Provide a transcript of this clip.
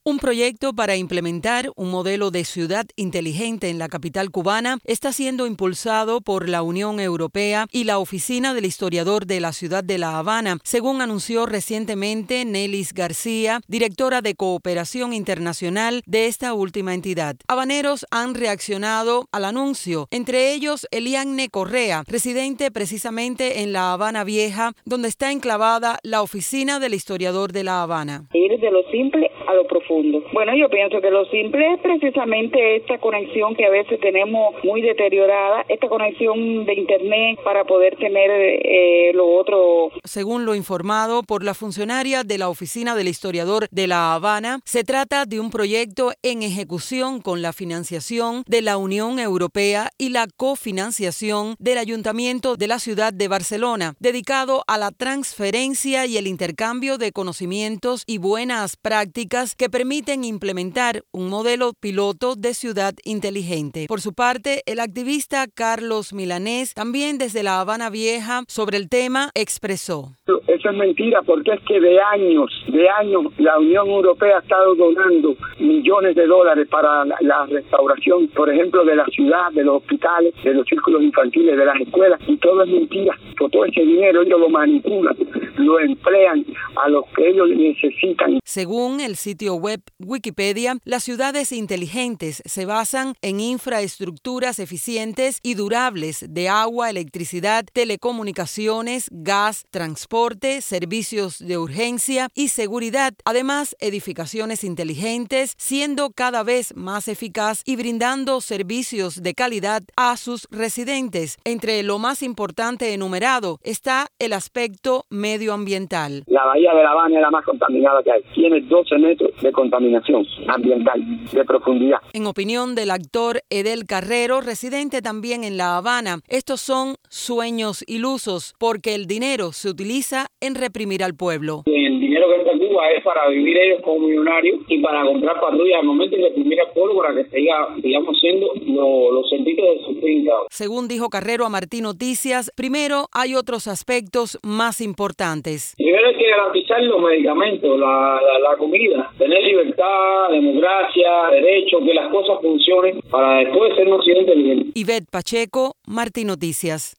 Un proyecto para implementar un modelo de ciudad inteligente en la capital cubana está siendo impulsado por la Unión Europea y la Oficina del Historiador de la Ciudad de La Habana, según anunció recientemente Nelis García, directora de Cooperación Internacional de esta última entidad. Habaneros han reaccionado al anuncio, entre ellos Eliane Correa, residente precisamente en La Habana Vieja, donde está enclavada la Oficina del Historiador de La Habana. Ir de lo simple a lo profundo. Bueno, yo pienso que lo simple es precisamente esta conexión que a veces tenemos muy deteriorada, esta conexión de internet para poder tener lo otro. Según lo informado por la funcionaria de la Oficina del Historiador de La Habana, se trata de un proyecto en ejecución con la financiación de la Unión Europea y la cofinanciación del Ayuntamiento de la ciudad de Barcelona, dedicado a la transferencia y el intercambio de conocimientos y buenas prácticas que permiten implementar un modelo piloto de ciudad inteligente. Por su parte, el activista Carlos Milanés, también desde La Habana Vieja, sobre el tema expresó: Eso es mentira, porque es que de años la Unión Europea ha estado donando millones de dólares para la restauración, por ejemplo, de la ciudad, de los hospitales, de los círculos infantiles, de las escuelas, y todo es mentira. Todo ese dinero ellos lo manipulan, lo emplean a los que ellos necesitan. Según el sitio web Wikipedia, las ciudades inteligentes se basan en infraestructuras eficientes y durables de agua, electricidad, telecomunicaciones, gas, transporte, servicios de urgencia y seguridad. Además, edificaciones inteligentes, siendo cada vez más eficaz y brindando servicios de calidad a sus residentes. Entre lo más importante enumerado está el aspecto medioambiental. La bahía de La Habana es la más contaminada que hay. Tiene 12 metros de contaminación ambiental, de profundidad. En opinión del actor Edel Carrero, residente también en La Habana, estos son sueños ilusos porque el dinero se utiliza en reprimir al pueblo. El dinero que entra a Cuba es para vivir ellos como millonarios y para comprar patrullas al momento y reprimir al pueblo para que siga, digamos, siendo los servicios de sus fincados. Según dijo Carrero a Martín Noticias, primero hay otros aspectos más importantes. Primero hay que garantizar los medicamentos, la comida, tener libertad, democracia, derecho, que las cosas funcionen para después ser un occidente inteligente. Ivette Pacheco, Martín Noticias.